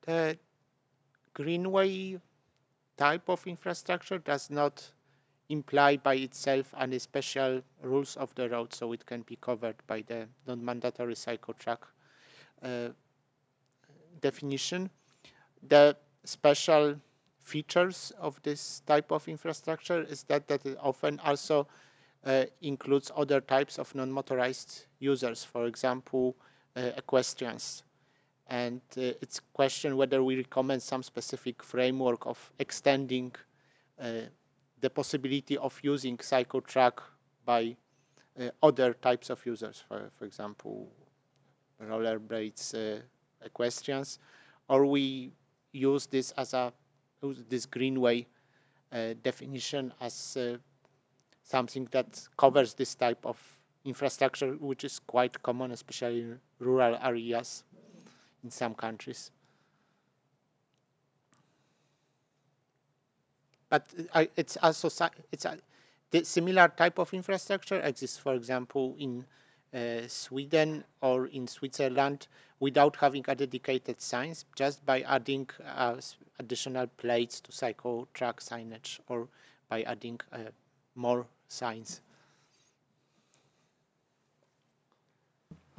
The greenway type of infrastructure does not imply by itself any special rules of the road, so it can be covered by the non-mandatory cycle track uh, definition. The special features of this type of infrastructure is that it often also includes other types of non-motorized users, for example, equestrians. And it's a question whether we recommend some specific framework of extending uh, the possibility of using cycle track by other types of users, for example, rollerblades, equestrians, or we use this as this greenway definition as something that covers this type of infrastructure, which is quite common, especially in rural areas in some countries. But it's also the similar type of infrastructure exists, for example, in Sweden or in Switzerland without having a dedicated signs, just by adding additional plates to cycle track signage or by adding more signs.